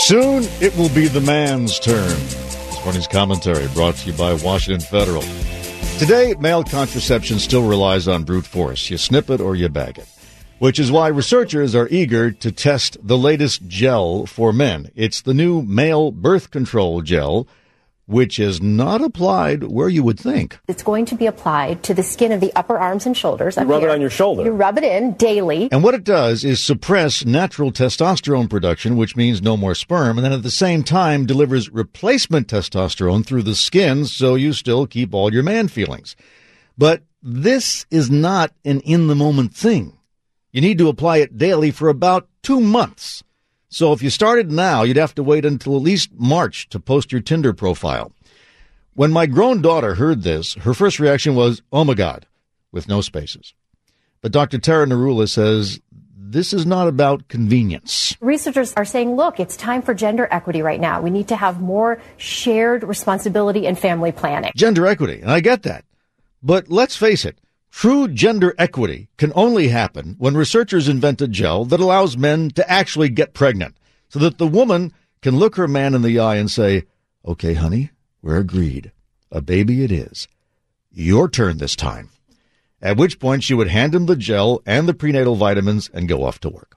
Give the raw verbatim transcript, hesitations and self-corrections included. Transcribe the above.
Soon it will be the man's turn. This morning's commentary brought to you by Washington Federal. Today, male contraception still relies on brute force. You snip it or you bag it, which is why researchers are eager to test the latest gel for men. It's the new male birth control gel, which is not applied where you would think. It's going to be applied to the skin of the upper arms and shoulders. You rub here. it on your shoulder. You rub it in daily. And what it does is suppress natural testosterone production, which means no more sperm, and then at the same time delivers replacement testosterone through the skin so you still keep all your man feelings. But this is not an in-the-moment thing. You need to apply it daily for about two months. So if you started now, you'd have to wait until at least March to post your Tinder profile. When my grown daughter heard this, her first reaction was, oh my God, with no spaces. But Doctor Tara Narula says this is not about convenience. Researchers are saying, look, it's time for gender equity right now. We need to have more shared responsibility in family planning. Gender equity, and I get that. But let's face it. True gender equity can only happen when researchers invent a gel that allows men to actually get pregnant so that the woman can look her man in the eye and say, okay, honey, we're agreed. A baby it is. Your turn this time. At which point she would hand him the gel and the prenatal vitamins and go off to work.